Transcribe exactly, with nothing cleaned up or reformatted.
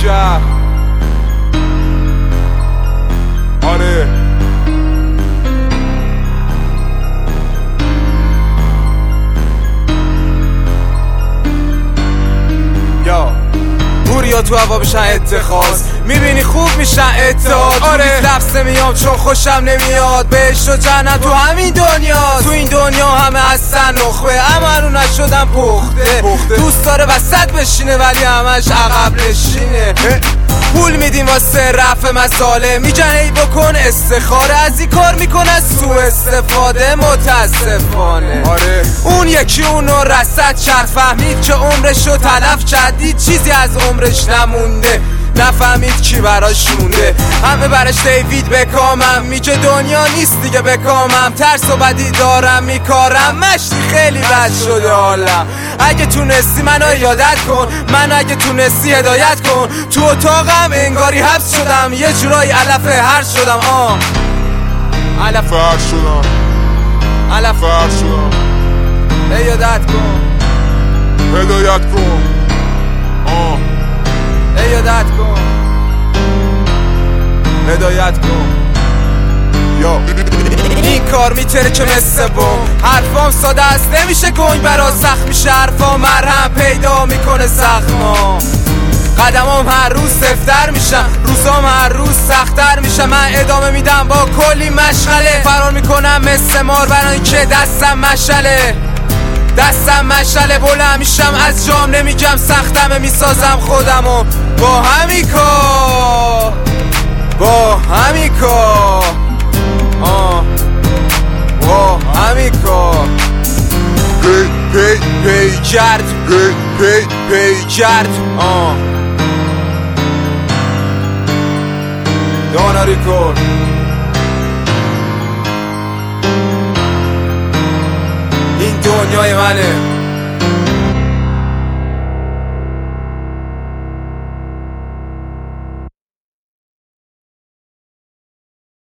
شهر. آره یا بوریا تو هوا بشن اتخاذ، میبینی خوب میشن اتحاد. آره لفظ میام چون خوشم نمیاد، بهشت و جنت تو همین دنیا. تو این دنیا همه هستن نخبه، اما هنو نشدن پخته. دوست داره وسط بشینه ولی همش عقب نشینه. پول میدیم واسه رفع مساله، میگن ای بکن استخاره، از این کار میکنه سو استفاده متاسفانه. آره اون یکی اونو رسد شرط، فهمید که عمرشو تلف کردید، چیزی از عمرش نمونده، نفهمید کی براش مونده. همه براش دیوید بکامم، میگه دنیا نیست دیگه بکامم، ترس و بدی دارم میکارم، مشتی خیلی بد شده حالم. اگه تونستی منو یادت کن، من اگه تونستی هدایت کن. تو اتاقم انگاری حبس شدم، یه جورایی علف هر شدم. آه علف هر شدم، علف هر شدم. هدایت کن، هدایت کن. آه هدایت کن، هدایت کن. یا این کار میتره که مثل بوم، حرفام ساده است نمیشه گنگ برا سخت میشه، حرفام مرهم پیدا میکنه زخما. قدمام هر روز سفتر میشم، روزام هر روز سختر میشم. من ادامه میدم با کلی مشغله، فرار میکنم مثل مار برای اینکه دستم مشعله، دستم مشعله. بلند میشم از جام، نمیگم سختمه، میسازم خودمو با همین کار، با همین کار. آه با همین کار. پی پی پی کرد، پی پی پی کرد. آه دانا ریکورد. این دنیای منه.